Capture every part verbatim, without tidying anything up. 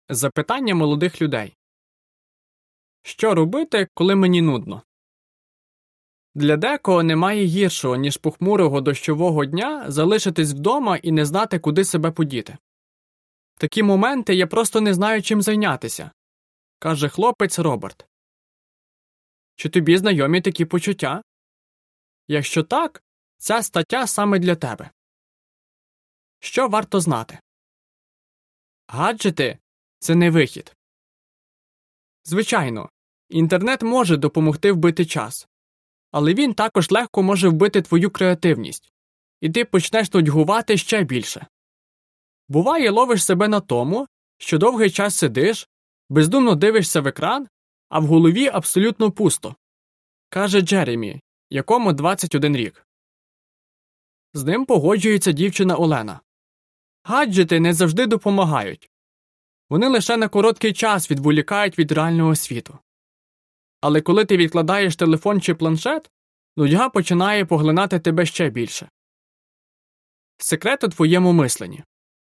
Запитання молодих людей. Що робити, коли мені нудно? Для декого немає гіршого, ніж похмурого дощового дня залишитись вдома і не знати, куди себе подіти. В такі моменти я просто не знаю, чим зайнятися, каже хлопець Роберт. Чи тобі знайомі такі почуття? Якщо так, ця стаття саме для тебе. Що варто знати? Гаджети – це не вихід. Звичайно, інтернет може допомогти вбити час, але він також легко може вбити твою креативність, і ти почнеш нудьгувати ще більше. Буває, ловиш себе на тому, що довгий час сидиш, бездумно дивишся в екран, а в голові абсолютно пусто, каже Джеремі, якому двадцять один рік. З ним погоджується дівчина Олена. Гаджети не завжди допомагають. Вони лише на короткий час відволікають від реального світу. Але коли ти відкладаєш телефон чи планшет, нудьга починає поглинати тебе ще більше. Секрет у твоєму мисленні.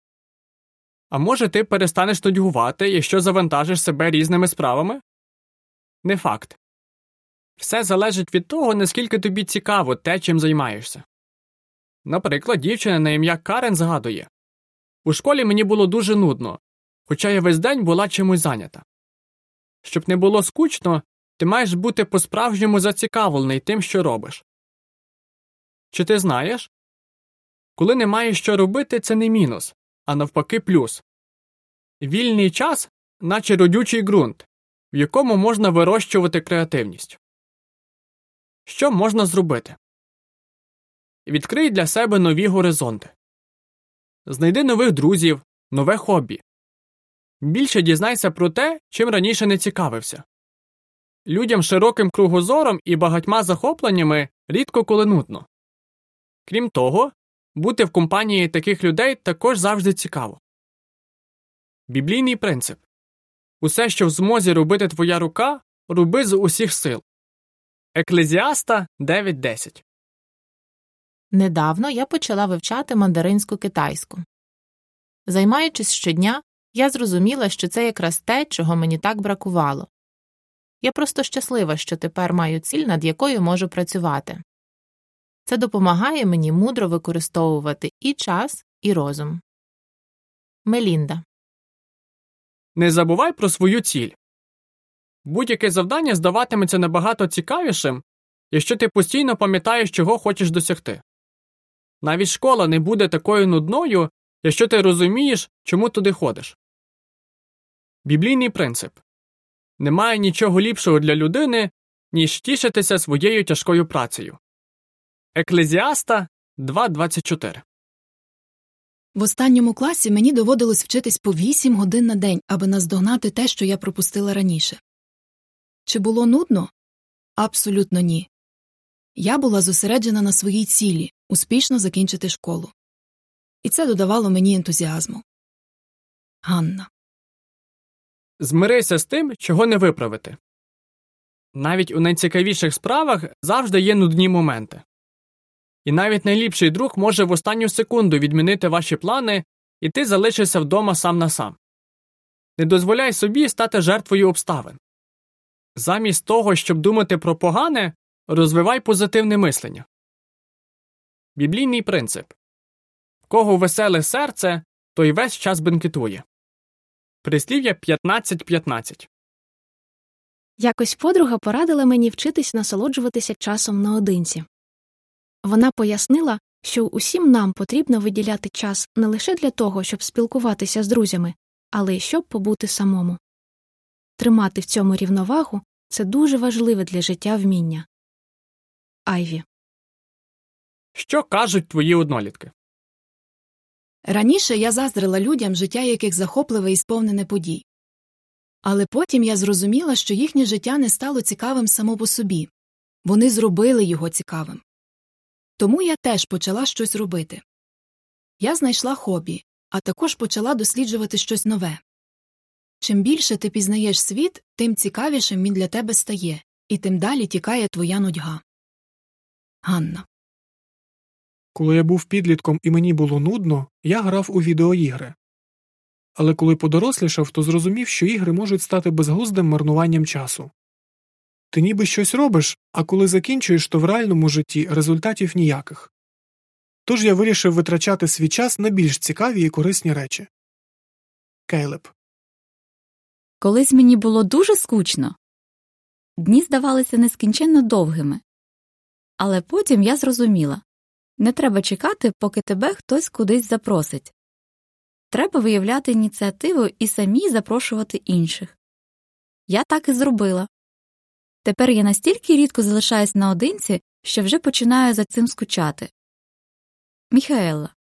А може ти перестанеш нудьгувати, якщо завантажиш себе різними справами? Не факт. Все залежить від того, наскільки тобі цікаво те, чим займаєшся. Наприклад, дівчина на ім'я Карен згадує: «У школі мені було дуже нудно, хоча я весь день була чимось зайнята». Щоб не було скучно, ти маєш бути по-справжньому зацікавлений тим, що робиш. Чи ти знаєш? Коли не маєш що робити, це не мінус, а навпаки плюс. Вільний час – наче родючий ґрунт, в якому можна вирощувати креативність. Що можна зробити? Відкрий для себе нові горизонти. Знайди нових друзів, нове хобі. Більше дізнайся про те, чим раніше не цікавився. Людям з широким кругозором і багатьма захопленнями рідко коли нудно. Крім того, бути в компанії таких людей також завжди цікаво. Біблійний принцип. Усе, що в змозі робити твоя рука, роби з усіх сил. Еклезіаста дев'ять десять. Недавно я почала вивчати мандаринську китайську. Займаючись щодня, я зрозуміла, що це якраз те, чого мені так бракувало. Я просто щаслива, що тепер маю ціль, над якою можу працювати. Це допомагає мені мудро використовувати і час, і розум. Мелінда. Не забувай про свою ціль. Будь-яке завдання здаватиметься набагато цікавішим, якщо ти постійно пам'ятаєш, чого хочеш досягти. Навіть школа не буде такою нудною, якщо ти розумієш, чому туди ходиш. Біблійний принцип. Немає нічого ліпшого для людини, ніж тішитися своєю тяжкою працею. Еклезіаста два двадцять чотири. В останньому класі мені доводилось вчитись по вісім годин на день, аби наздогнати те, що я пропустила раніше. Чи було нудно? Абсолютно ні. Я була зосереджена на своїй цілі – успішно закінчити школу. І це додавало мені ентузіазму. Ганна. Змирися з тим, чого не виправити. Навіть у найцікавіших справах завжди є нудні моменти. І навіть найліпший друг може в останню секунду відмінити ваші плани, і ти залишишся вдома сам на сам. Не дозволяй собі стати жертвою обставин. Замість того, щоб думати про погане, розвивай позитивне мислення. Біблійний принцип. В кого веселе серце, той весь час бенкетує. Прислів'я п'ятнадцять п'ятнадцять. Якось подруга порадила мені вчитись насолоджуватися часом наодинці. Вона пояснила, що усім нам потрібно виділяти час не лише для того, щоб спілкуватися з друзями, але й щоб побути самому. Тримати в цьому рівновагу – це дуже важливе для життя вміння. Айві. Що кажуть твої однолітки? Раніше я заздрила людям, життя яких захопливе і сповнене подій. Але потім я зрозуміла, що їхнє життя не стало цікавим само по собі. Вони зробили його цікавим. Тому я теж почала щось робити. Я знайшла хобі, а також почала досліджувати щось нове. Чим більше ти пізнаєш світ, тим цікавішим він для тебе стає, і тим далі тікає твоя нудьга. Ганна. Коли я був підлітком і мені було нудно, я грав у відеоігри. але коли подорослішав, то зрозумів, що ігри можуть стати безглуздим марнуванням часу. Ти ніби щось робиш, а коли закінчуєш, то в реальному житті результатів ніяких. Тож я вирішив витрачати свій час на більш цікаві і корисні речі. Кейлеб. Колись мені було дуже скучно. Дні здавалися нескінченно довгими. Але потім я зрозуміла. Не треба чекати, поки тебе хтось кудись запросить. Треба виявляти ініціативу і самі запрошувати інших. Я так і зробила. Тепер я настільки рідко залишаюсь наодинці, що вже починаю за цим скучати. Міхаела.